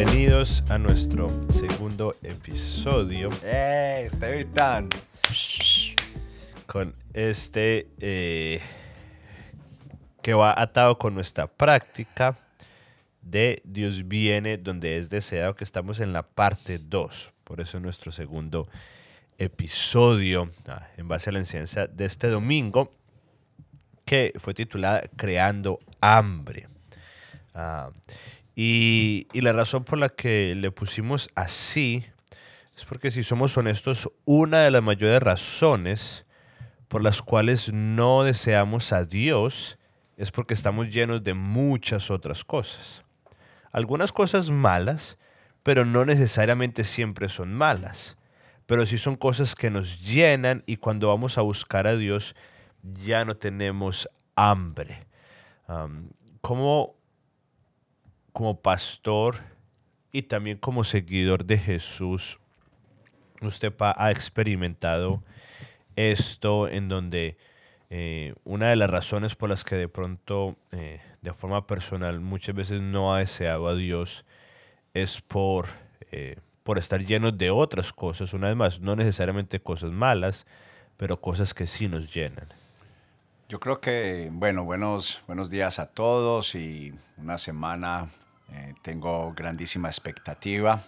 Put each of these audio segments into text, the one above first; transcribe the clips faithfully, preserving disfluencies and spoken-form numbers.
Bienvenidos a nuestro segundo episodio. ¡Eh, Estevitan! Con este eh, que va atado con nuestra práctica de Dios viene donde es deseado, que estamos en la parte dos. Por eso nuestro segundo episodio, ah, en base a la enseñanza de este domingo, que fue titulada Creando Hambre. Ah, y, y la razón por la que le pusimos así es porque, si somos honestos, una de las mayores razones por las cuales no deseamos a Dios es porque estamos llenos de muchas otras cosas. Algunas cosas malas, pero no necesariamente siempre son malas. Pero sí son cosas que nos llenan, y cuando vamos a buscar a Dios ya no tenemos hambre. Um, ¿Cómo como pastor y también como seguidor de Jesús, usted ha experimentado esto, en donde eh, una de las razones por las que de pronto, eh, de forma personal, muchas veces no ha deseado a Dios es por, eh, por estar llenos de otras cosas? Una vez más, no necesariamente cosas malas, pero cosas que sí nos llenan. Yo creo que, bueno, buenos, buenos días a todos y una semana eh, tengo grandísima expectativa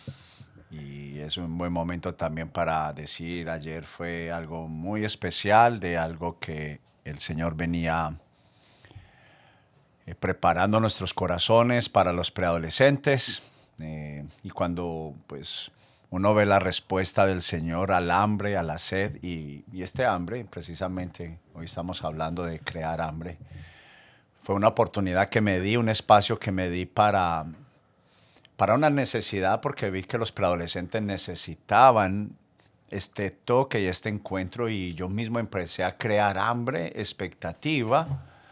y es un buen momento también para decir, ayer fue algo muy especial, de algo que el Señor venía eh, preparando nuestros corazones para los preadolescentes, eh, y cuando pues uno ve la respuesta del Señor al hambre, a la sed, y, y este hambre, precisamente, hoy estamos hablando de crear hambre, fue una oportunidad que me di, un espacio que me di para, para una necesidad, porque vi que los preadolescentes necesitaban este toque y este encuentro, y yo mismo empecé a crear hambre, expectativa,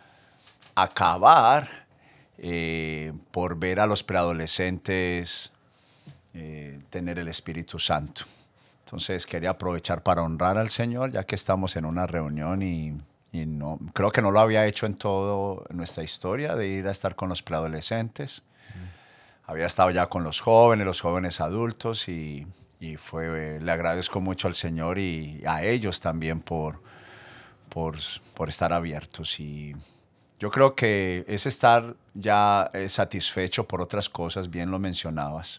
acabar eh, por ver a los preadolescentes eh, tener el Espíritu Santo. Entonces quería aprovechar para honrar al Señor, ya que estamos en una reunión y, y no, creo que no lo había hecho en toda nuestra historia de ir a estar con los preadolescentes. Mm. Había estado ya con los jóvenes, los jóvenes adultos, y, y fue, le agradezco mucho al Señor y a ellos también por, por, por estar abiertos. Y yo creo que es estar ya eh, satisfecho por otras cosas, bien lo mencionabas.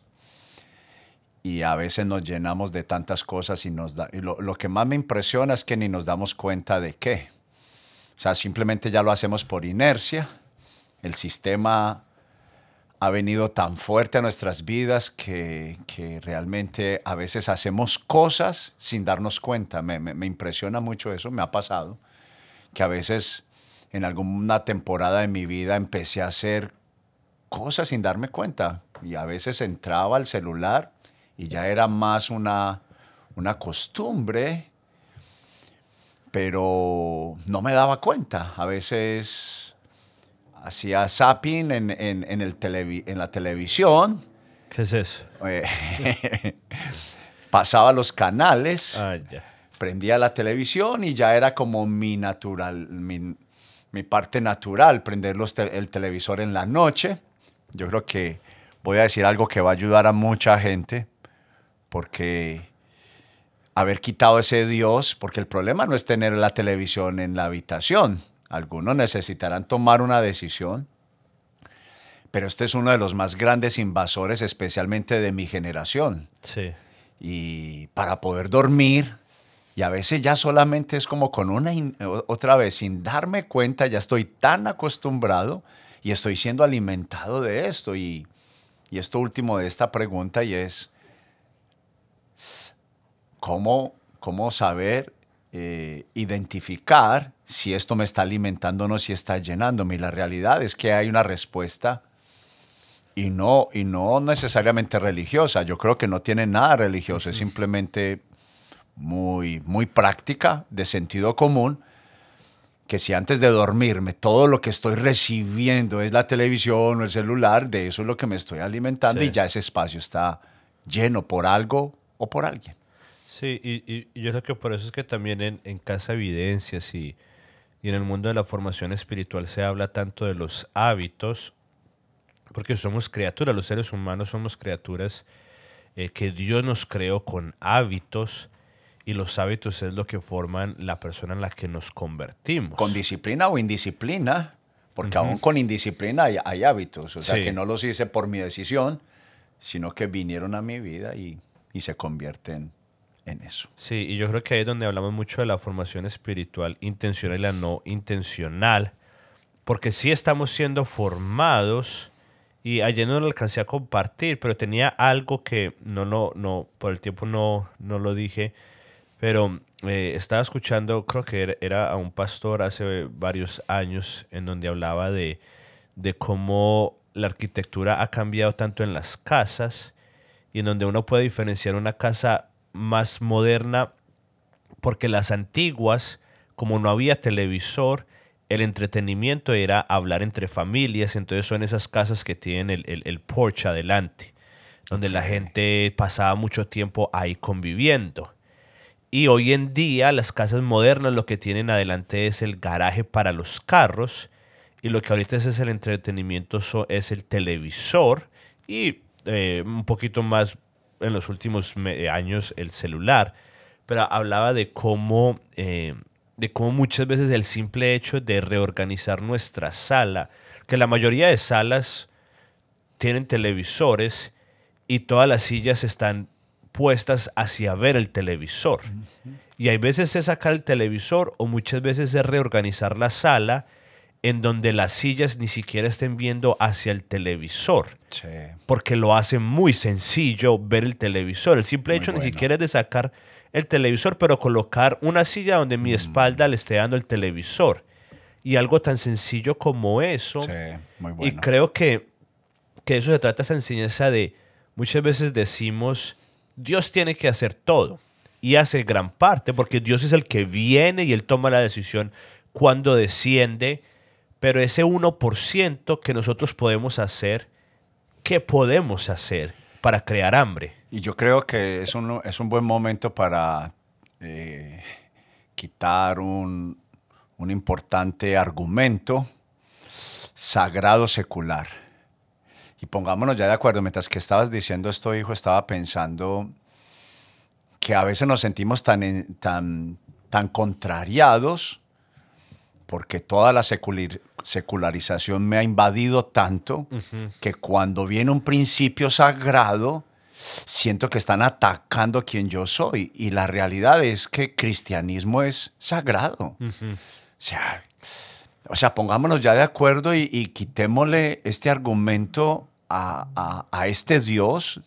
Y a veces nos llenamos de tantas cosas y, nos da, y lo, lo que más me impresiona es que ni nos damos cuenta de qué. O sea, simplemente ya lo hacemos por inercia. El sistema ha venido tan fuerte a nuestras vidas que, que realmente a veces hacemos cosas sin darnos cuenta. Me, me, me impresiona mucho eso, me ha pasado, que a veces en alguna temporada de mi vida empecé a hacer cosas sin darme cuenta, y a veces entraba al celular y ya era más una, una costumbre, pero no me daba cuenta. A veces hacía zapping en, en, en, el televi en la televisión. ¿Qué es eso? Eh, pasaba los canales, Ah, ya. prendía la televisión y ya era como mi natural, mi, mi parte natural, prender los te el televisor en la noche. Yo creo que voy a decir algo que va a ayudar a mucha gente, porque haber quitado ese Dios, porque el problema no es tener la televisión en la habitación. Algunos necesitarán tomar una decisión, pero este es uno de los más grandes invasores, especialmente de mi generación. Sí. Y para poder dormir, y a veces ya solamente es como con una, otra vez, sin darme cuenta, ya estoy tan acostumbrado y estoy siendo alimentado de esto. Y, y esto último de esta pregunta, y es, ¿cómo, cómo saber eh, identificar si esto me está alimentando o no, si está llenándome? Y la realidad es que hay una respuesta, y no, y no necesariamente religiosa. Yo creo que no tiene nada religioso, uh-huh. Es simplemente muy, muy práctica, de sentido común, que si antes de dormirme todo lo que estoy recibiendo es la televisión o el celular, de eso es lo que me estoy alimentando, sí. Y ya ese espacio está lleno por algo o por alguien. Sí, y, y, y yo creo que por eso es que también en, en Casa Evidencias y, y en el mundo de la formación espiritual se habla tanto de los hábitos, Porque somos criaturas, los seres humanos somos criaturas eh, que Dios nos creó con hábitos y los hábitos es lo que forman la persona en la que nos convertimos. Con disciplina o indisciplina, porque uh-huh. aún con indisciplina hay, hay hábitos, o sea, sí. que no los hice por mi decisión, sino que vinieron a mi vida y, y se convierten en eso. Sí, y yo creo que ahí es donde hablamos mucho de la formación espiritual intencional y la no intencional, porque sí estamos siendo formados, y ayer no lo alcancé a compartir, pero tenía algo que no, no, no, por el tiempo no, no lo dije, pero eh, estaba escuchando, creo que era, era a un pastor hace varios años, en donde hablaba de, de cómo la arquitectura ha cambiado tanto en las casas, y en donde uno puede diferenciar una casa más moderna, porque las antiguas, como no había televisor, el entretenimiento era hablar entre familias, entonces son esas casas que tienen el, el, el porche adelante, donde okay. la gente pasaba mucho tiempo ahí conviviendo. Y hoy en día las casas modernas lo que tienen adelante es el garaje para los carros, y lo que ahorita es, es el entretenimiento so, es el televisor, y eh, un poquito más en los últimos años el celular. Pero hablaba de cómo, eh, de cómo muchas veces el simple hecho de reorganizar nuestra sala, que la mayoría de salas tienen televisores y todas las sillas están puestas hacia ver el televisor. Uh-huh. Y hay veces es sacar el televisor o muchas veces es reorganizar la sala en donde las sillas ni siquiera estén viendo hacia el televisor. Sí. Porque lo hace muy sencillo ver el televisor. El simple Muy hecho bueno. ni siquiera es de sacar el televisor, pero colocar una silla donde mi mm. espalda le esté dando el televisor. Y algo tan sencillo como eso. Sí, muy bueno. Y creo que, que eso se trata esa enseñanza de, muchas veces decimos, Dios tiene que hacer todo. Y hace gran parte, porque Dios es el que viene y Él toma la decisión cuando desciende. Pero ese uno por ciento que nosotros podemos hacer, ¿qué podemos hacer para crear hambre? Y yo creo que es un, es un buen momento para eh, quitar un, un importante argumento sagrado secular. Y pongámonos ya de acuerdo, mientras que estabas diciendo esto, hijo, estaba pensando que a veces nos sentimos tan, tan, tan contrariados porque toda la secular, secularización me ha invadido tanto uh-huh. que cuando viene un principio sagrado, siento que están atacando quien yo soy. Y la realidad es que cristianismo es sagrado. Uh-huh. O sea, o sea, pongámonos ya de acuerdo y, y quitémosle este argumento a, a, a este Dios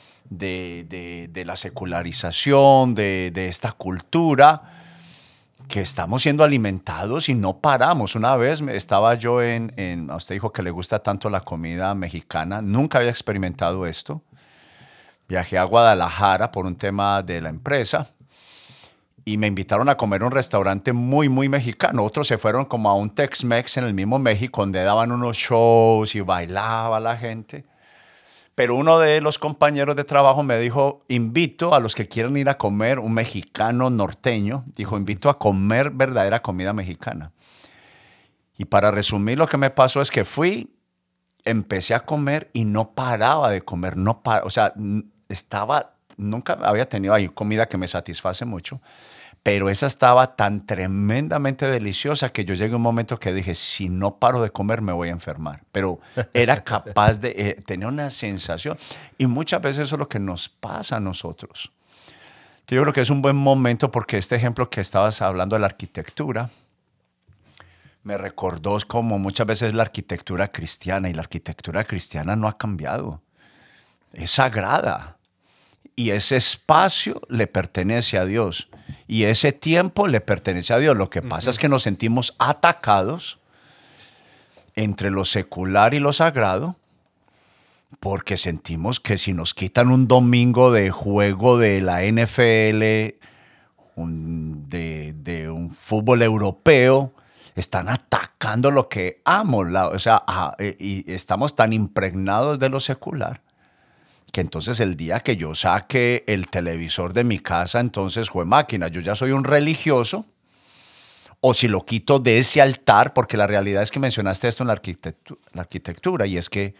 de, de, de la secularización, de, de esta cultura, que estamos siendo alimentados y no paramos. Una vez estaba yo en, en, usted dijo que le gusta tanto la comida mexicana, nunca había experimentado esto. Viajé a Guadalajara por un tema de la empresa y me invitaron a comer a un restaurante muy, muy mexicano. Otros se fueron como a un Tex-Mex en el mismo México, donde daban unos shows y bailaba la gente. Pero uno de los compañeros de trabajo me dijo, invito a los que quieran ir a comer un mexicano norteño, dijo, invito a comer verdadera comida mexicana. Y para resumir, lo que me pasó es que fui, empecé a comer y no paraba de comer, no par- o sea, estaba, nunca había tenido ahí comida que me satisface mucho, pero esa estaba tan tremendamente deliciosa que yo llegué a un momento que dije, si no paro de comer me voy a enfermar. Pero era capaz de eh, tener una sensación. Y muchas veces eso es lo que nos pasa a nosotros. Yo creo que es un buen momento porque este ejemplo que estabas hablando de la arquitectura me recordó como muchas veces la arquitectura cristiana, y la arquitectura cristiana no ha cambiado. Es sagrada. Y ese espacio le pertenece a Dios. Y ese tiempo le pertenece a Dios. Lo que pasa uh-huh. es que nos sentimos atacados entre lo secular y lo sagrado, porque sentimos que si nos quitan un domingo de juego de la N F L, un, de, de un fútbol europeo, están atacando lo que amo. La, o sea, a, y estamos tan impregnados de lo secular que entonces el día que yo saque el televisor de mi casa, entonces fue máquina, yo ya soy un religioso, o si lo quito de ese altar, porque la realidad es que mencionaste esto en la arquitectura, la arquitectura y es que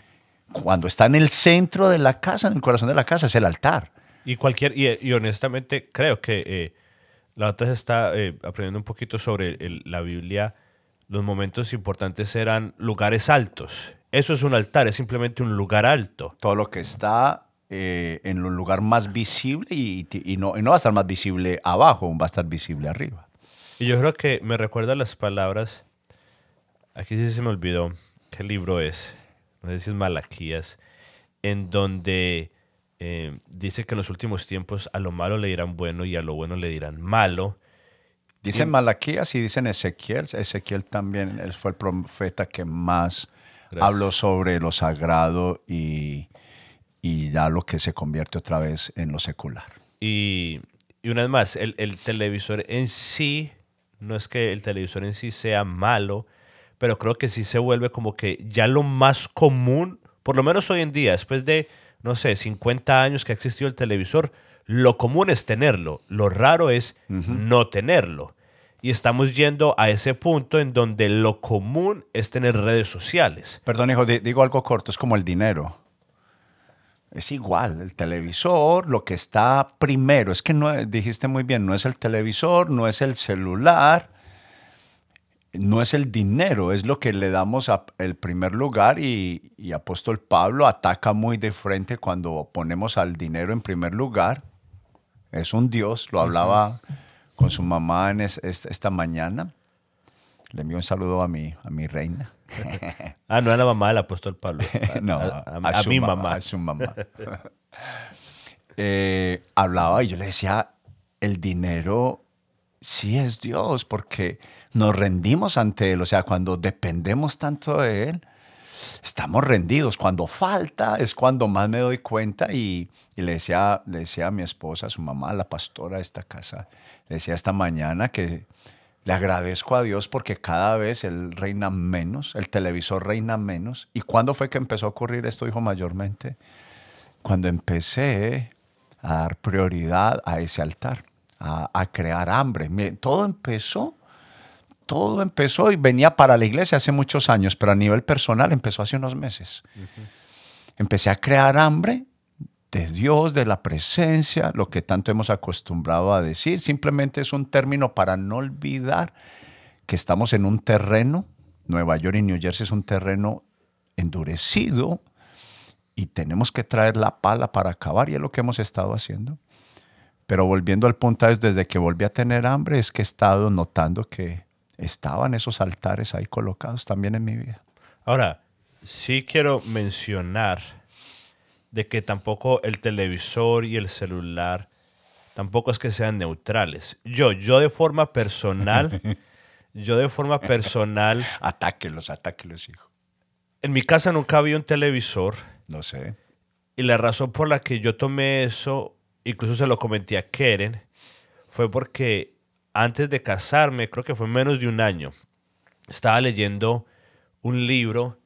cuando está en el centro de la casa, en el corazón de la casa, es el altar. Y cualquier, y, y honestamente creo que eh, la otra se está eh, aprendiendo un poquito sobre el- la Biblia. Los momentos importantes eran lugares altos. Eso es un altar, es simplemente un lugar alto. Todo lo que está eh, en un lugar más visible y, y no, y no va a estar más visible abajo, va a estar visible arriba. Y yo creo que me recuerda las palabras, aquí sí se me olvidó qué libro es, no sé si es Malaquías, en donde eh, dice que en los últimos tiempos a lo malo le dirán bueno y a lo bueno le dirán malo. Dicen Y- Malaquías y dicen Ezequiel. Ezequiel también él fue el profeta que más Gracias. habló sobre lo sagrado y, y ya lo que se convierte otra vez en lo secular. Y, y una vez más, el, el televisor en sí, no es que el televisor en sí sea malo, pero creo que sí se vuelve como que ya lo más común, por lo menos hoy en día, después de, no sé, cincuenta años que ha existido el televisor, lo común es tenerlo, lo raro es no tenerlo. Y estamos yendo a ese punto en donde lo común es tener redes sociales. Perdón, hijo, di- digo algo corto, es como el dinero. Es igual, el televisor, lo que está primero, es que no, dijiste muy bien, no es el televisor, no es el celular, no es el dinero, es lo que le damos a, el primer lugar y, y Apóstol Pablo ataca muy de frente cuando ponemos al dinero en primer lugar. Es un Dios, lo hablaba con su mamá en es- es- esta mañana. Le envío un saludo a mi, a mi reina. Ah, no a la mamá del apóstol Pablo, a, No, a- a- a a su mi ma- mamá. A su mamá. Eh, hablaba y yo le decía, el dinero sí es Dios, porque nos rendimos ante Él. O sea, cuando dependemos tanto de Él, estamos rendidos. Cuando falta es cuando más me doy cuenta y, y le, decía, le decía a mi esposa, a su mamá, la pastora de esta casa, le decía esta mañana que le agradezco a Dios porque cada vez Él reina menos, el televisor reina menos. ¿Y cuándo fue que empezó a ocurrir esto, hijo, mayormente? Cuando empecé a dar prioridad a ese altar, a, a crear hambre. Mire, todo empezó, todo empezó y venía para la iglesia hace muchos años, pero a nivel personal empezó hace unos meses. Empecé a crear hambre de Dios, de la presencia, lo que tanto hemos acostumbrado a decir. Simplemente es un término para no olvidar que estamos en un terreno, Nueva York y New Jersey es un terreno endurecido y tenemos que traer la pala para acabar y es lo que hemos estado haciendo. Pero volviendo al punto, es desde que volví a tener hambre es que he estado notando que estaban esos altares ahí colocados también en mi vida. Ahora, sí quiero mencionar de que tampoco el televisor y el celular tampoco es que sean neutrales. Yo, yo de forma personal, yo de forma personal, Atáquelos, atáquelos, hijo. en mi casa nunca había un televisor No sé. y la razón por la que yo tomé eso, incluso se lo comenté a Keren, fue porque antes de casarme, creo que fue menos de un año, estaba leyendo un libro,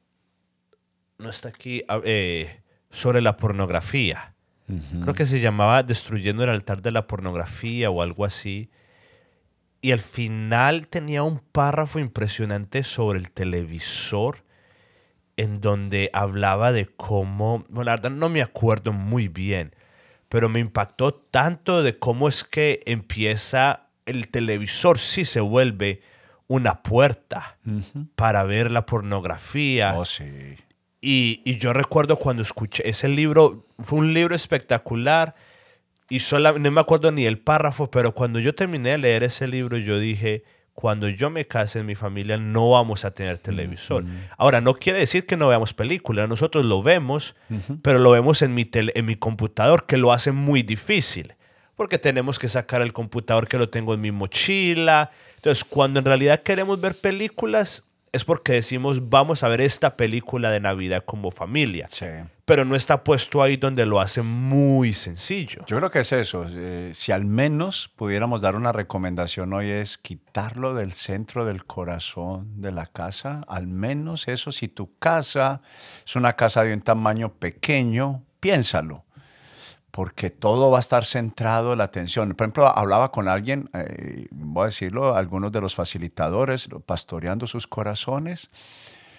no está aquí, ah, eh, sobre la pornografía. Creo que se llamaba Destruyendo el altar de la pornografía o algo así. Y al final tenía un párrafo impresionante sobre el televisor en donde hablaba de cómo, bueno, la verdad no me acuerdo muy bien, pero me impactó tanto de cómo es que empieza el televisor, sí se vuelve una puerta para ver la pornografía. Oh, sí. Y, y yo recuerdo cuando escuché ese libro, fue un libro espectacular y sola, no me acuerdo ni el párrafo, pero cuando yo terminé de leer ese libro yo dije, cuando yo me case en mi familia no vamos a tener televisor. Ahora, no quiere decir que no veamos películas, nosotros lo vemos, pero lo vemos en mi, tele- en mi computador, que lo hace muy difícil, porque tenemos que sacar el computador que lo tengo en mi mochila. Entonces, cuando en realidad queremos ver películas, es porque decimos, vamos a ver esta película de Navidad como familia. Sí. Pero no está puesto ahí donde lo hace muy sencillo. Yo creo que es eso. Eh, si al menos pudiéramos dar una recomendación hoy es quitarlo del centro del corazón de la casa. Al menos eso, si tu casa es una casa de un tamaño pequeño, piénsalo. Porque todo va a estar centrado en la atención. Por ejemplo, hablaba con alguien, eh, voy a decirlo, algunos de los facilitadores, pastoreando sus corazones.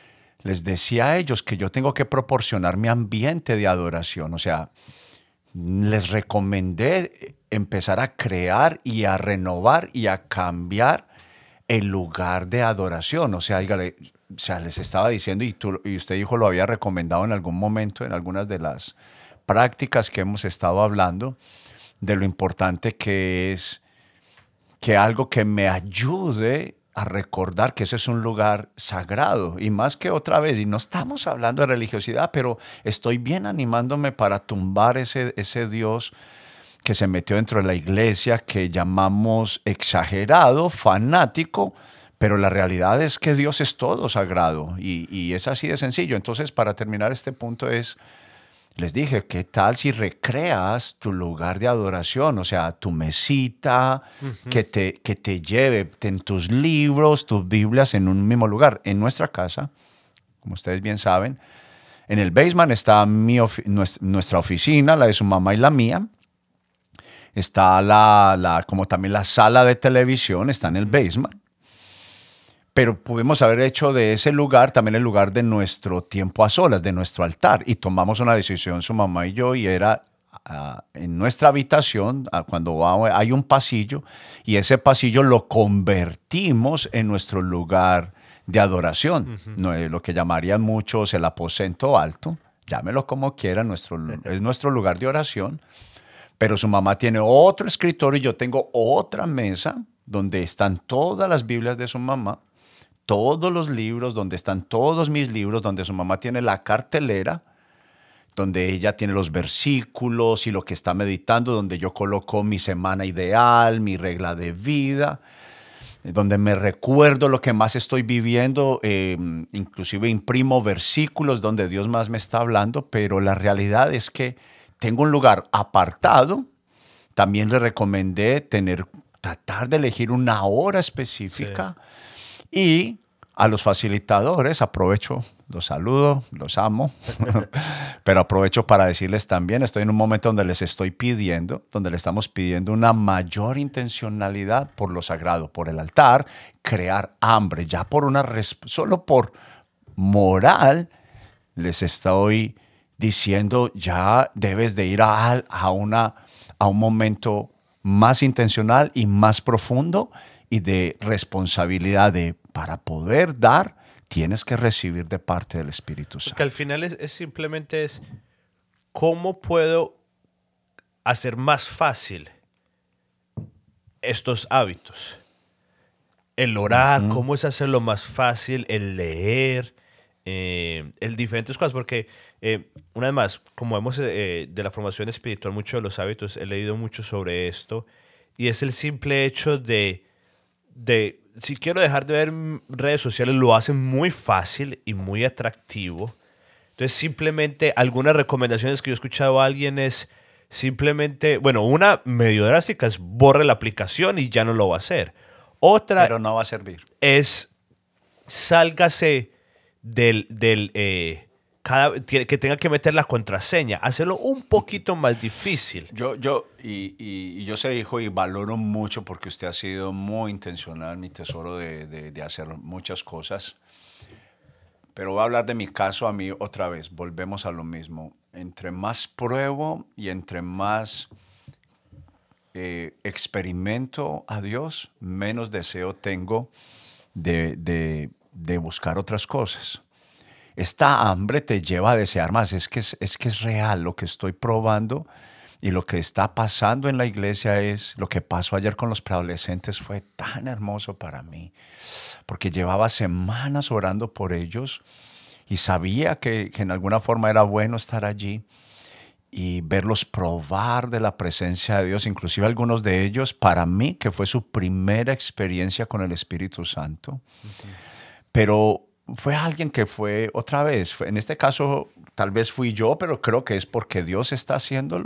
les decía a ellos que yo tengo que proporcionar mi ambiente de adoración. O sea, les recomendé empezar a crear y a renovar y a cambiar el lugar de adoración. O sea, dígale, o sea, les estaba diciendo, y, tú, y usted dijo, lo había recomendado en algún momento, en algunas de las prácticas que hemos estado hablando, de lo importante que es que algo que me ayude a recordar que ese es un lugar sagrado. Y más que otra vez, y no estamos hablando de religiosidad, pero estoy bien animándome para tumbar ese, ese Dios que se metió dentro de la iglesia, que llamamos exagerado, fanático, pero la realidad es que Dios es todo sagrado y, y es así de sencillo. Entonces, para terminar este punto es, les dije, ¿qué tal si recreas tu lugar de adoración? O sea, tu mesita, uh-huh. que, te, que te lleve en tus libros, tus Biblias en un mismo lugar. En nuestra casa, como ustedes bien saben, en el basement está mi ofi- nuestra oficina, la de su mamá y la mía. Está la, la, como también la sala de televisión, está en el basement. Pero pudimos haber hecho de ese lugar también el lugar de nuestro tiempo a solas, de nuestro altar. Y tomamos una decisión, su mamá y yo, y era uh, en nuestra habitación, uh, cuando vamos, hay un pasillo, y ese pasillo lo convertimos en nuestro lugar de adoración. Uh-huh. No, lo que llamarían muchos el aposento alto, llámelo como quiera, nuestro, es nuestro lugar de oración. Pero su mamá tiene otro escritorio y yo tengo otra mesa donde están todas las Biblias de su mamá, todos los libros, donde están todos mis libros, donde su mamá tiene la cartelera, donde ella tiene los versículos y lo que está meditando, donde yo coloco mi semana ideal, mi regla de vida, donde me recuerdo lo que más estoy viviendo, eh, inclusive imprimo versículos donde Dios más me está hablando, pero la realidad es que tengo un lugar apartado. También le recomendé tener, tratar de elegir una hora específica. Sí. Y a los facilitadores, aprovecho, los saludo, los amo, pero aprovecho para decirles también, estoy en un momento donde les estoy pidiendo, donde le estamos pidiendo una mayor intencionalidad por lo sagrado, por el altar, crear hambre, ya por una, solo por moral, les estoy diciendo, ya debes de ir a, a, una, a un momento más intencional y más profundo y de responsabilidad de, para poder dar, tienes que recibir de parte del Espíritu Santo. Porque al final es, es simplemente es, ¿cómo puedo hacer más fácil estos hábitos? El orar, uh-huh. ¿Cómo es hacerlo más fácil? El leer, eh, el diferentes cosas, porque eh, una vez más, como vemos eh, de la formación espiritual, muchos de los hábitos, he leído mucho sobre esto, y es el simple hecho de, de si quiero dejar de ver redes sociales, lo hacen muy fácil y muy atractivo. Entonces, simplemente algunas recomendaciones que yo he escuchado a alguien es simplemente, bueno, una medio drástica es borre la aplicación y ya no lo va a hacer. Otra Pero no va a servir. Es sálgase del, del eh, cada, que tenga que meter la contraseña, hacerlo un poquito más difícil. Yo, yo y, y, y yo sé, hijo, y valoro mucho porque usted ha sido muy intencional, mi tesoro, de, de, de hacer muchas cosas. Pero voy a hablar de mi caso a mí otra vez. Volvemos a lo mismo. Entre más pruebo y entre más eh, experimento a Dios, menos deseo tengo de, de, de buscar otras cosas. Esta hambre te lleva a desear más. Es que es, es que es real lo que estoy probando y lo que está pasando en la iglesia es lo que pasó ayer con los preadolescentes. Fue tan hermoso para mí porque llevaba semanas orando por ellos y sabía que, que en alguna forma era bueno estar allí y verlos probar de la presencia de Dios, inclusive algunos de ellos, para mí, que fue su primera experiencia con el Espíritu Santo. Uh-huh. Pero fue alguien que fue, otra vez, fue, en este caso tal vez fui yo, pero creo que es porque Dios está haciéndolo.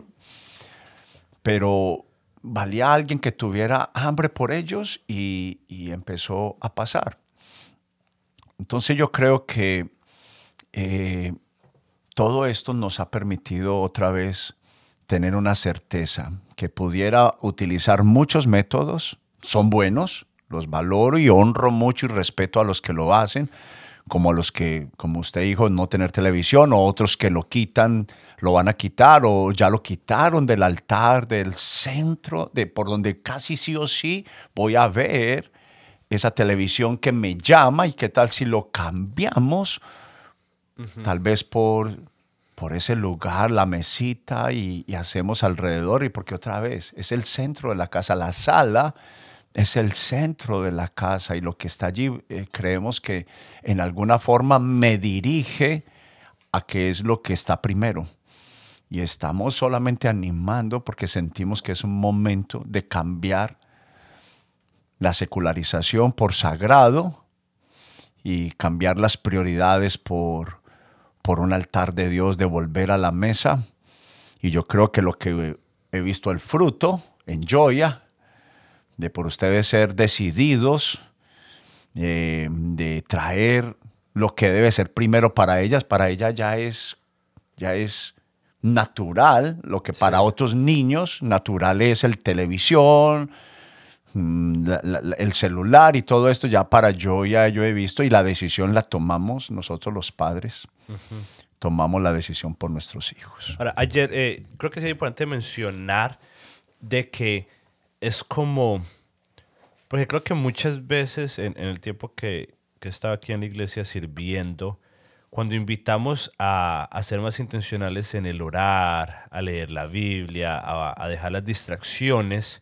Pero valía alguien que tuviera hambre por ellos y, y empezó a pasar. Entonces yo creo que eh, todo esto nos ha permitido otra vez tener una certeza que pudiera utilizar muchos métodos, son buenos, los valoro y honro mucho y respeto a los que lo hacen, como los que, como usted dijo, no tener televisión, o otros que lo quitan, lo van a quitar, o ya lo quitaron del altar, del centro, de por donde casi sí o sí voy a ver esa televisión que me llama. Y qué tal si lo cambiamos, uh-huh. tal vez por, por ese lugar, la mesita, y, y hacemos alrededor, y porque otra vez es el centro de la casa, la sala es el centro de la casa, y lo que está allí eh, creemos que en alguna forma me dirige a qué es lo que está primero. Y estamos solamente animando porque sentimos que es un momento de cambiar la secularización por sagrado y cambiar las prioridades por, por un altar de Dios, de volver a la mesa. Y yo creo que lo que he visto el fruto en Joya, de por ustedes ser decididos, eh, de traer lo que debe ser primero para ellas, para ellas ya es, ya es natural, lo que para sí. otros niños natural es el televisión, la, la, el celular y todo esto. Ya para Joya yo he visto, y la decisión la tomamos nosotros los padres, uh-huh. tomamos la decisión por nuestros hijos. Ahora, ayer eh, creo que es importante mencionar de que es como, porque creo que muchas veces en, en el tiempo que, que estaba aquí en la iglesia sirviendo, cuando invitamos a, a ser más intencionales en el orar, a leer la Biblia, a, a dejar las distracciones,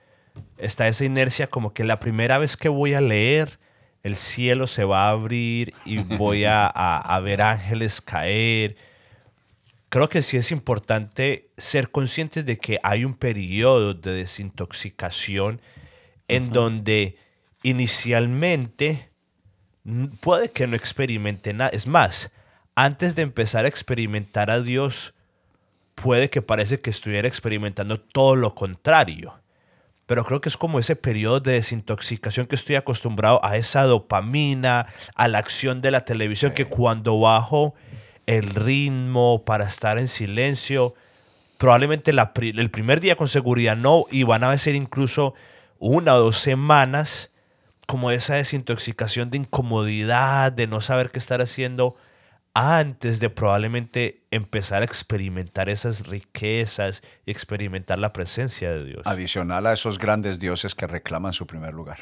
está esa inercia como que la primera vez que voy a leer, el cielo se va a abrir y voy a, a, a ver ángeles caer. Creo que sí es importante ser conscientes de que hay un periodo de desintoxicación en uh-huh. donde inicialmente puede que no experimente nada. Es más, antes de empezar a experimentar a Dios, puede que parece que estuviera experimentando todo lo contrario. Pero creo que es como ese periodo de desintoxicación que estoy acostumbrado a esa dopamina, a la acción de la televisión, sí. que cuando bajo el ritmo para estar en silencio, probablemente la, el primer día con seguridad no, y van a ser incluso una o dos semanas como esa desintoxicación de incomodidad, de no saber qué estar haciendo, antes de probablemente empezar a experimentar esas riquezas y experimentar la presencia de Dios. Adicional a esos grandes dioses que reclaman su primer lugar.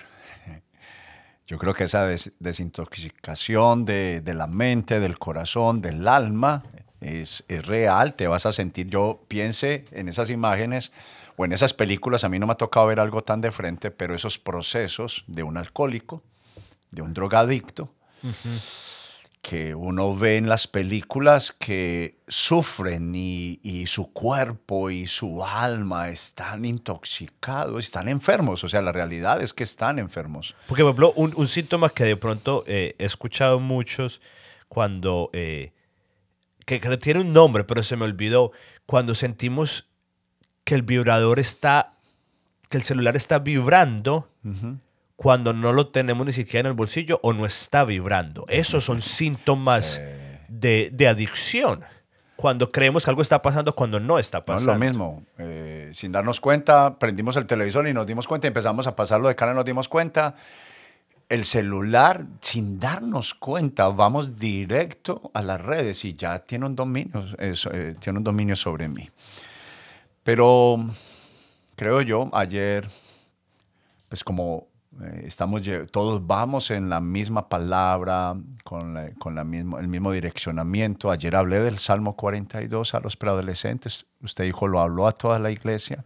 Yo creo que esa des desintoxicación de, de la mente, del corazón, del alma, es, es real. Te vas a sentir, yo piense en esas imágenes o en esas películas, a mí no me ha tocado ver algo tan de frente, pero esos procesos de un alcohólico, de un drogadicto, uh-huh. que uno ve en las películas, que sufren y, y su cuerpo y su alma están intoxicados, están enfermos. O sea, la realidad es que están enfermos. Porque, por ejemplo, un, un síntoma que de pronto eh, he escuchado muchos cuando, eh, que, que tiene un nombre, pero se me olvidó, cuando sentimos que el vibrador está, que el celular está vibrando, uh-huh. cuando no lo tenemos ni siquiera en el bolsillo o no está vibrando. Esos son síntomas sí. de, de adicción. Cuando creemos que algo está pasando cuando no está pasando. No es lo mismo. Eh, sin darnos cuenta, prendimos el televisor y nos dimos cuenta y empezamos a pasarlo de cara y nos dimos cuenta. El celular, sin darnos cuenta, vamos directo a las redes y ya tiene un dominio, eh, eh, tiene un dominio sobre mí. Pero creo yo, ayer, pues como eh, estamos, todos vamos en la misma palabra, con, la, con la mismo, el mismo direccionamiento. Ayer hablé del Salmo cuarenta y dos a los preadolescentes. Usted dijo, lo habló a toda la iglesia.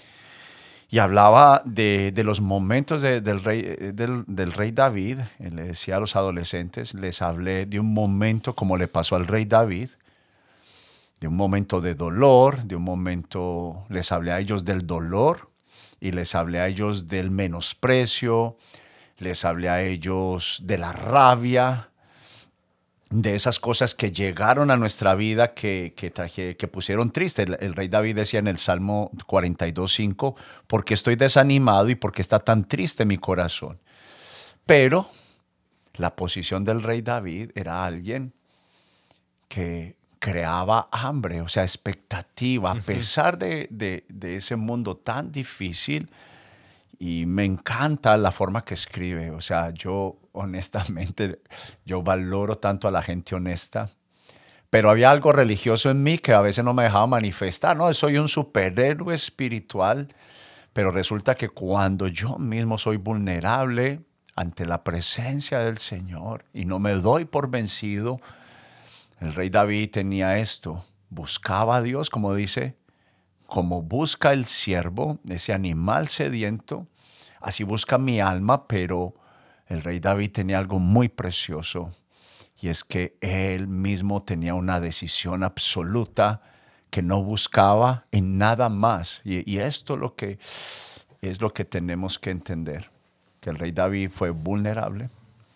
Y hablaba de, de los momentos de, del, rey, del, del rey David. Le decía a los adolescentes, les hablé de un momento como le pasó al rey David, de un momento de dolor, de un momento, les hablé a ellos del dolor y les hablé a ellos del menosprecio, les hablé a ellos de la rabia, de esas cosas que llegaron a nuestra vida que, que, traje, que pusieron triste. El, el rey David decía en el Salmo cuarenta y dos, cinco, porque estoy desanimado y porque está tan triste mi corazón. Pero la posición del rey David era alguien que creaba hambre, o sea, expectativa, a pesar de, de, de ese mundo tan difícil, y me encanta la forma que escribe. O sea, yo honestamente, yo valoro tanto a la gente honesta. Pero había algo religioso en mí que a veces no me dejaba manifestar. No, soy un superhéroe espiritual, pero resulta que cuando yo mismo soy vulnerable ante la presencia del Señor y no me doy por vencido, el rey David tenía esto. Buscaba a Dios, como dice, como busca el ciervo, ese animal sediento, así busca mi alma, pero el rey David tenía algo muy precioso. Y es que él mismo tenía una decisión absoluta que no buscaba en nada más. Y, y esto lo que, es lo que tenemos que entender, que el rey David fue vulnerable,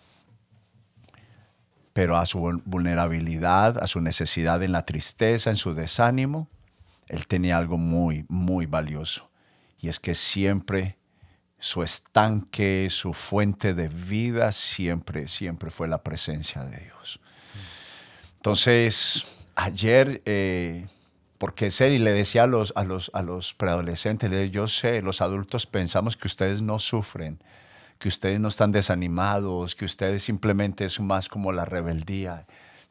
pero a su vulnerabilidad, a su necesidad en la tristeza, en su desánimo, él tenía algo muy, muy valioso. Y es que siempre su estanque, su fuente de vida, siempre, siempre fue la presencia de Dios. Entonces, ayer, eh, porque sé, y le decía a los, a los, a los preadolescentes, le dije, yo sé, los adultos pensamos que ustedes no sufren, que ustedes no están desanimados, que ustedes simplemente es más como la rebeldía.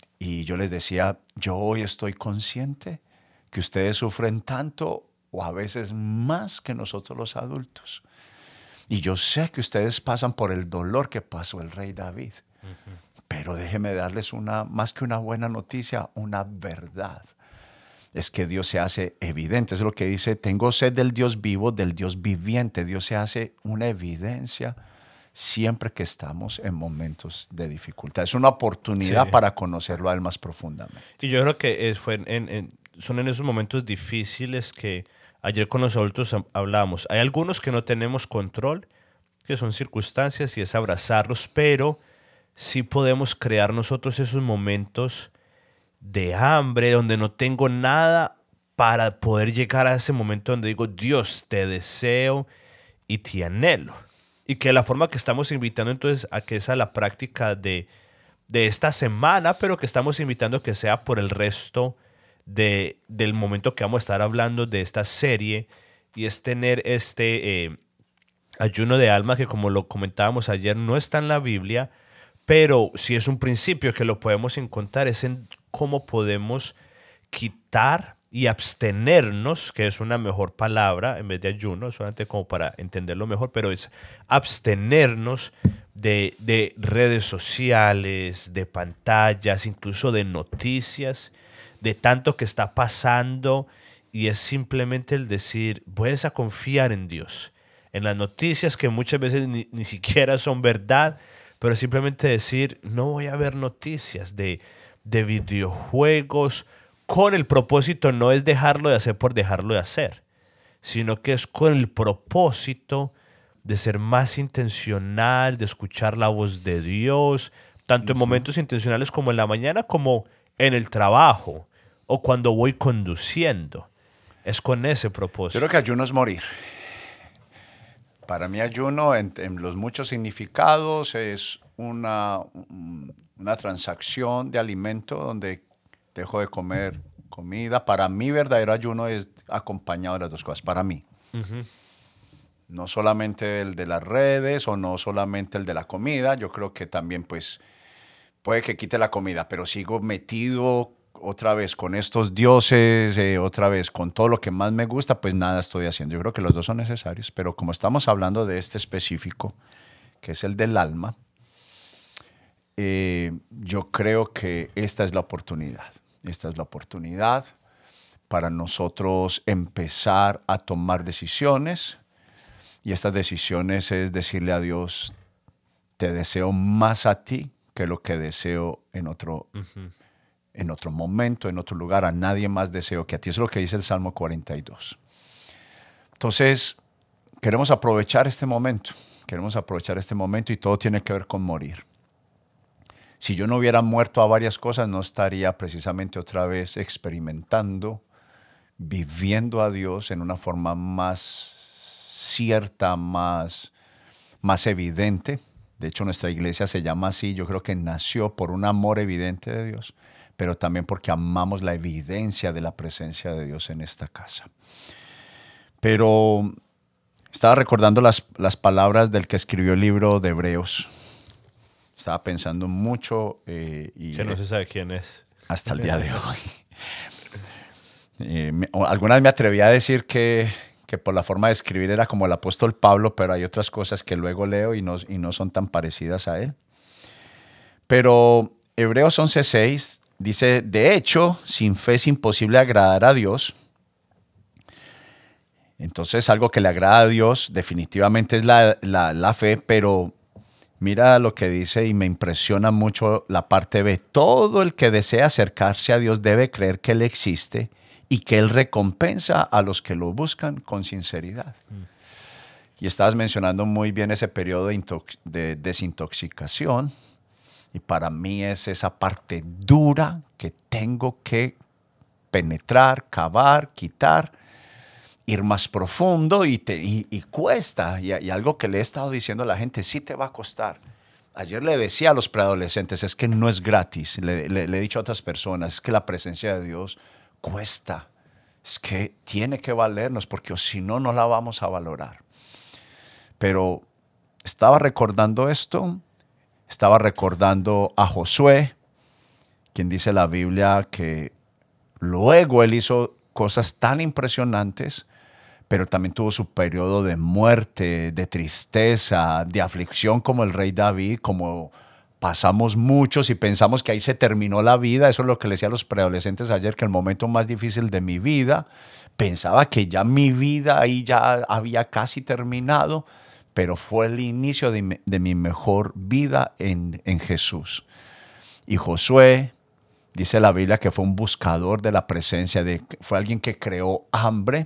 Y yo les decía, yo hoy estoy consciente que ustedes sufren tanto o a veces más que nosotros los adultos. Y yo sé que ustedes pasan por el dolor que pasó el rey David. Uh-huh. Pero déjeme darles una, más que una buena noticia, una verdad. Es que Dios se hace evidente. Es lo que dice, tengo sed del Dios vivo, del Dios viviente. Dios se hace una evidencia siempre que estamos en momentos de dificultad. Es una oportunidad sí. para conocerlo a Él más profundamente. Y yo creo que es, fue en, en, son en esos momentos difíciles que ayer con los adultos hablábamos. Hay algunos que no tenemos control, que son circunstancias y es abrazarlos, pero sí podemos crear nosotros esos momentos de hambre donde no tengo nada para poder llegar a ese momento donde digo, Dios, te deseo y te anhelo. Y que la forma que estamos invitando entonces a que esa la práctica de, de esta semana, pero que estamos invitando a que sea por el resto de, del momento que vamos a estar hablando de esta serie, y es tener este eh, ayuno de alma que, como lo comentábamos ayer, no está en la Biblia, pero sí es un principio que lo podemos encontrar, es en cómo podemos quitar y abstenernos, que es una mejor palabra en vez de ayuno, solamente como para entenderlo mejor, pero es abstenernos de, de redes sociales, de pantallas, incluso de noticias, de tanto que está pasando, y es simplemente el decir, puedes a confiar en Dios, en las noticias que muchas veces ni, ni siquiera son verdad, pero simplemente decir, no voy a ver noticias de, de videojuegos, con el propósito no es dejarlo de hacer por dejarlo de hacer, sino que es con el propósito de ser más intencional, de escuchar la voz de Dios, tanto en momentos intencionales como en la mañana, como en el trabajo o cuando voy conduciendo. Es con ese propósito. Yo creo que ayuno es morir. Para mí ayuno, en, en los muchos significados, es una, una transacción de alimento donde dejo de comer comida. Para mí, verdadero ayuno es acompañado de las dos cosas, para mí. Uh-huh. No solamente el de las redes o no solamente el de la comida. Yo creo que también, pues, puede que quite la comida, pero sigo metido otra vez con estos dioses, eh, otra vez con todo lo que más me gusta, pues nada estoy haciendo. Yo creo que los dos son necesarios, pero como estamos hablando de este específico, que es el del alma, eh, yo creo que esta es la oportunidad. Esta es la oportunidad para nosotros empezar a tomar decisiones, y estas decisiones es decirle a Dios, te deseo más a ti que lo que deseo en otro, uh-huh. en otro momento, en otro lugar. A nadie más deseo que a ti. Eso es lo que dice el Salmo cuarenta y dos. Entonces, queremos aprovechar este momento. Queremos aprovechar este momento y todo tiene que ver con morir. Si yo no hubiera muerto a varias cosas, no estaría precisamente otra vez experimentando, viviendo a Dios en una forma más cierta, más, más evidente. De hecho, nuestra iglesia se llama así. Yo creo que nació por un amor evidente de Dios, pero también porque amamos la evidencia de la presencia de Dios en esta casa. Pero Estaba recordando las, las palabras del que escribió el libro de Hebreos. Estaba pensando mucho eh, y Que no se sabe quién es. hasta el día de hoy. Eh, me, alguna vez me atreví a decir que, que por la forma de escribir era como el apóstol Pablo, pero hay otras cosas que luego leo y no, y no son tan parecidas a él. Pero Hebreos once seis dice, de hecho, sin fe es imposible agradar a Dios. Entonces, algo que le agrada a Dios definitivamente es la, la, la fe, pero mira lo que dice y me impresiona mucho la parte B. Todo el que desea acercarse a Dios debe creer que Él existe y que Él recompensa a los que lo buscan con sinceridad. Mm. Y estabas mencionando muy bien ese periodo de, de desintoxicación. Y para mí es esa parte dura que tengo que penetrar, cavar, quitar, ir más profundo y, te, y, y cuesta. Y, y algo que le he estado diciendo a la gente, sí te va a costar. Ayer le decía a los preadolescentes, es que no es gratis. Le, le, le he dicho a otras personas, es que la presencia de Dios cuesta. Es que tiene que valernos porque si no, no la vamos a valorar. Pero estaba recordando esto, estaba recordando a Josué, quien dice la Biblia que luego él hizo cosas tan impresionantes, pero también tuvo su periodo de muerte, de tristeza, de aflicción como el rey David, como pasamos muchos y pensamos que ahí se terminó la vida. Eso es lo que le decía a los preadolescentes ayer, que el momento más difícil de mi vida, pensaba que ya mi vida ahí ya había casi terminado, pero fue el inicio de mi, de mi mejor vida en, en Jesús. Y Josué, dice la Biblia que fue un buscador de la presencia, de, fue alguien que creó hambre.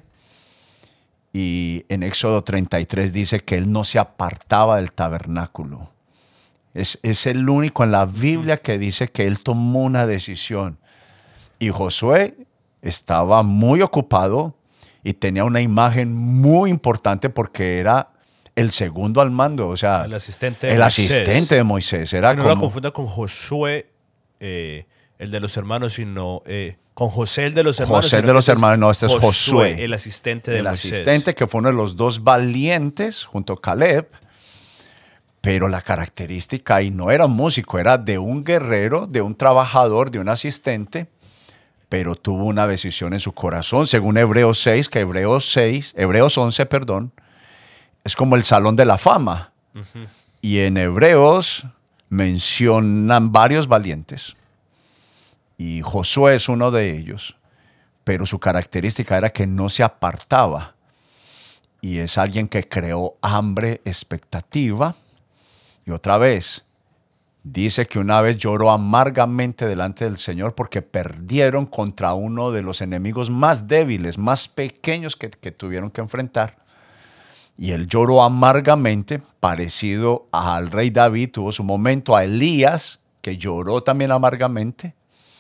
Y en Éxodo treinta y tres dice que él no se apartaba del tabernáculo. Es, es el único en la Biblia que dice que él tomó una decisión. Y Josué estaba muy ocupado y tenía una imagen muy importante porque era el segundo al mando, o sea, el asistente de el Moisés. asistente de Moisés. Era que no como, lo confunda con Josué, eh, el de los hermanos, sino eh, con José, el de los hermanos. José de los hermanos, no, este es Josué. El asistente de el Moisés. El asistente que fue uno de los dos valientes junto a Caleb, pero la característica, y no era un músico, era de un guerrero, de un trabajador, de un asistente, pero tuvo una decisión en su corazón, según Hebreos seis, que Hebreos seis, Hebreos once, perdón, es como el salón de la fama. Uh-huh. Y en Hebreos mencionan varios valientes. Y Josué es uno de ellos. Pero su característica era que no se apartaba. Y es alguien que creó hambre, expectativa. Y otra vez, dice que una vez lloró amargamente delante del Señor porque perdieron contra uno de los enemigos más débiles, más pequeños que, que tuvieron que enfrentar. Y él lloró amargamente, parecido al rey David, tuvo su momento, a Elías, que lloró también amargamente.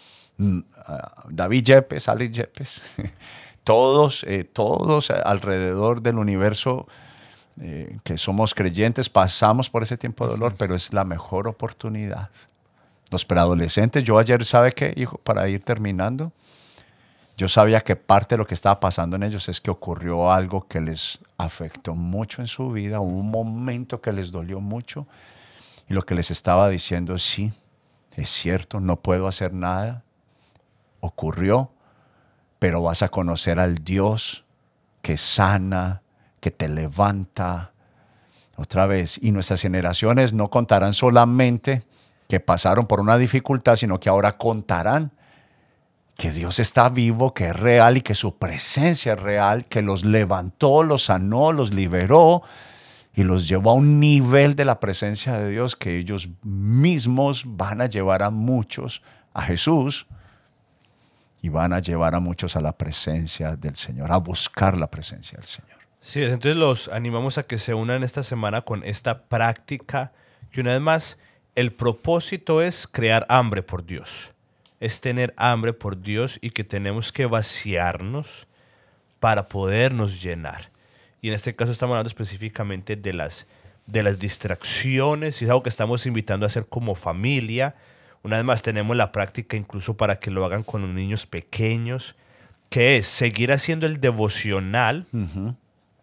David Yepes, Ali Yepes, todos, eh, todos alrededor del universo eh, que somos creyentes pasamos por ese tiempo de dolor, pero es la mejor oportunidad. Los preadolescentes, yo ayer, ¿sabe qué, hijo? Para ir terminando, yo sabía que parte de lo que estaba pasando en ellos es que ocurrió algo que les afectó mucho en su vida, un momento que les dolió mucho, y lo que les estaba diciendo es sí, es cierto, no puedo hacer nada, ocurrió, pero vas a conocer al Dios que sana, que te levanta. Otra vez, y nuestras generaciones no contarán solamente que pasaron por una dificultad, sino que ahora contarán que Dios está vivo, que es real y que su presencia es real, que los levantó, los sanó, los liberó y los llevó a un nivel de la presencia de Dios que ellos mismos van a llevar a muchos a Jesús y van a llevar a muchos a la presencia del Señor, a buscar la presencia del Señor. Sí, entonces los animamos a que se unan esta semana con esta práctica que una vez más el propósito es crear hambre por Dios. Es tener hambre por Dios y que tenemos que vaciarnos para podernos llenar. Y en este caso estamos hablando específicamente de las, de las distracciones, y es algo que estamos invitando a hacer como familia. Una vez más tenemos la práctica incluso para que lo hagan con los niños pequeños, que es seguir haciendo el devocional, uh-huh.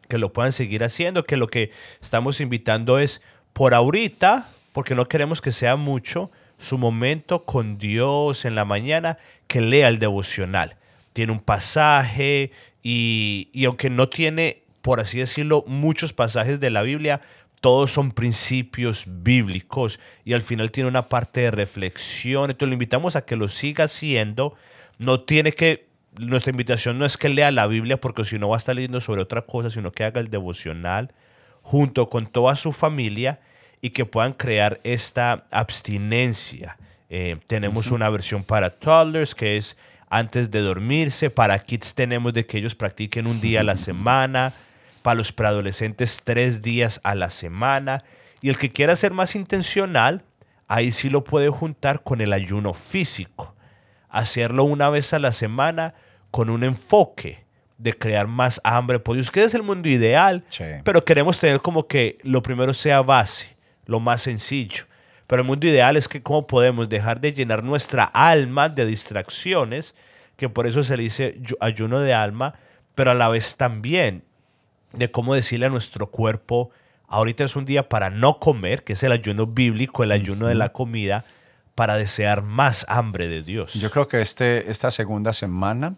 que lo puedan seguir haciendo, que lo que estamos invitando es por ahorita, porque no queremos que sea mucho, su momento con Dios en la mañana, que lea el devocional. Tiene un pasaje y, y aunque no tiene, por así decirlo, muchos pasajes de la Biblia, todos son principios bíblicos y al final tiene una parte de reflexión. Entonces lo invitamos a que lo siga haciendo. No tiene que, nuestra invitación no es que lea la Biblia porque si no va a estar leyendo sobre otra cosa, sino que haga el devocional junto con toda su familia y que puedan crear esta abstinencia. Eh, tenemos uh-huh. una versión para toddlers que es antes de dormirse. Para kids tenemos de que ellos practiquen un día a la semana. Para los preadolescentes tres días a la semana. Y el que quiera ser más intencional, ahí sí lo puede juntar con el ayuno físico. Hacerlo una vez a la semana con un enfoque de crear más hambre por Dios, que es el mundo ideal, sí. pero queremos tener como que lo primero sea base, lo más sencillo. Pero el mundo ideal es que cómo podemos dejar de llenar nuestra alma de distracciones, que por eso se le dice ayuno de alma, pero a la vez también de cómo decirle a nuestro cuerpo, ahorita es un día para no comer, que es el ayuno bíblico, el ayuno uh-huh. de la comida, para desear más hambre de Dios. Yo creo que este, esta segunda semana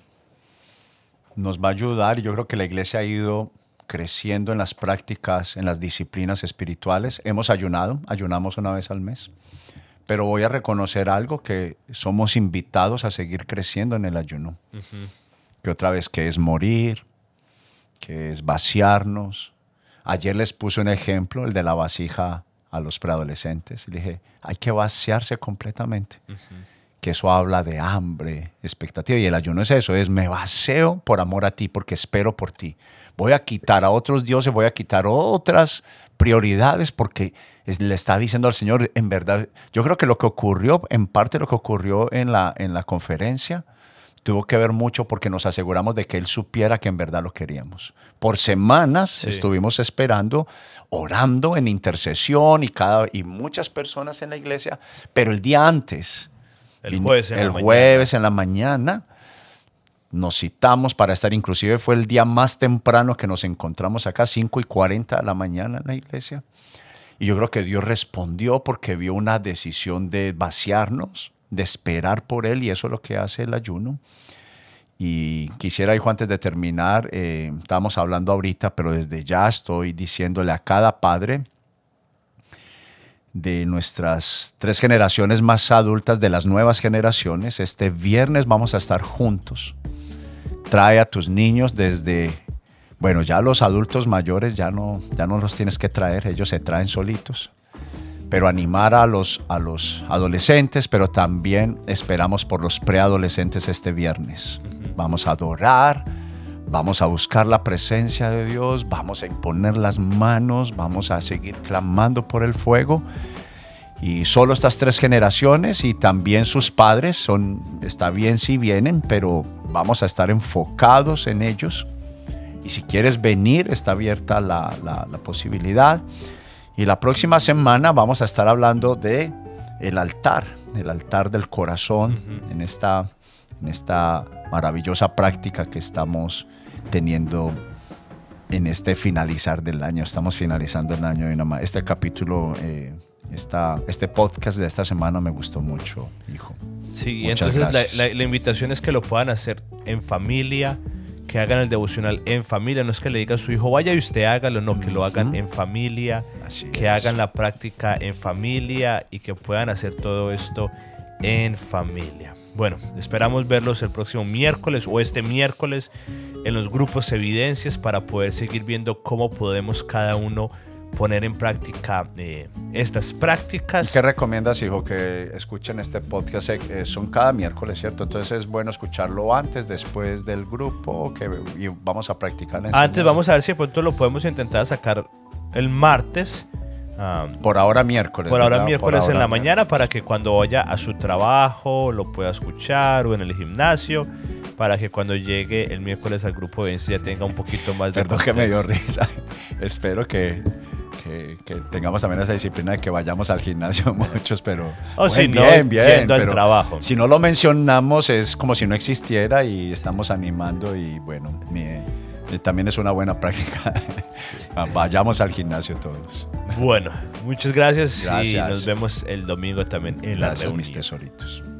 nos va a ayudar, y yo creo que la iglesia ha ido creciendo en las prácticas, en las disciplinas espirituales. Hemos ayunado, ayunamos una vez al mes, pero voy a reconocer algo, que somos invitados a seguir creciendo en el ayuno. Uh-huh. Que otra vez, que es morir, que es vaciarnos. Ayer les puse un ejemplo, el de la vasija a los preadolescentes. Y le dije, hay que vaciarse completamente. Uh-huh. Que eso habla de hambre, expectativa. Y el ayuno es eso, es me vacío por amor a ti, porque espero por ti. Voy a quitar a otros dioses, voy a quitar otras prioridades, porque le está diciendo al Señor, en verdad, yo creo que lo que ocurrió, en parte lo que ocurrió en la, en la conferencia, tuvo que ver mucho porque nos aseguramos de que Él supiera que en verdad lo queríamos. Por semanas sí. estuvimos esperando, orando en intercesión y, cada, y muchas personas en la iglesia, pero el día antes, el jueves, en, el la jueves en la mañana, nos citamos para estar, inclusive fue el día más temprano que nos encontramos acá, cinco y cuarenta de la mañana en la iglesia. Y yo creo que Dios respondió porque vio una decisión de vaciarnos, de esperar por Él, y eso es lo que hace el ayuno. Y quisiera, hijo, antes de terminar, eh, estábamos hablando ahorita, pero desde ya estoy diciéndole a cada padre de nuestras tres generaciones más adultas, de las nuevas generaciones, este viernes vamos a estar juntos. Trae a tus niños desde, bueno, ya los adultos mayores ya no, ya no los tienes que traer, ellos se traen solitos. Pero animar a los, a los adolescentes, pero también esperamos por los preadolescentes este viernes. Uh-huh. Vamos a adorar, vamos a buscar la presencia de Dios, vamos a imponer las manos, vamos a seguir clamando por el fuego. Y solo estas tres generaciones y también sus padres, son, está bien si vienen, pero vamos a estar enfocados en ellos. Y si quieres venir, está abierta la, la, la posibilidad. Y la próxima semana vamos a estar hablando de el altar, el altar del corazón, uh-huh. en esta, en esta maravillosa práctica que estamos teniendo en este finalizar del año. Estamos finalizando el año. Y este capítulo, eh, esta, este podcast de esta semana me gustó mucho, hijo. Sí, muchas entonces la, la, la invitación es que lo puedan hacer en familia, que hagan el devocional en familia. No es que le diga a su hijo, vaya y usted hágalo, no, que lo hagan en familia, Así que es. hagan la práctica en familia y que puedan hacer todo esto en familia. Bueno, esperamos verlos el próximo miércoles o este miércoles en los grupos Evidencias para poder seguir viendo cómo podemos cada uno poner en práctica eh, estas prácticas. ¿Y qué recomiendas, hijo, que escuchen este podcast? Eh, son cada miércoles, ¿cierto? Entonces es bueno escucharlo antes, después del grupo, que y vamos a practicar. Antes vamos a ver si de pronto lo podemos intentar sacar el martes. Um, por ahora miércoles. Por ahora ¿verdad? miércoles por ahora en la miércoles. mañana, para que cuando vaya a su trabajo lo pueda escuchar, o en el gimnasio, para que cuando llegue el miércoles al grupo de ya tenga un poquito más de Perdón contexto. Que me dio risa. Espero que, que, que tengamos también esa disciplina de que vayamos al gimnasio muchos, pero oh, bueno, si no, bien, bien, yendo pero al trabajo. Si no lo mencionamos es como si no existiera y estamos animando y bueno, mi, Eh, También es una buena práctica. Vayamos al gimnasio todos. Bueno, muchas gracias, y Gracias. nos vemos el domingo también en la Gracias, reunión. mis tesoritos.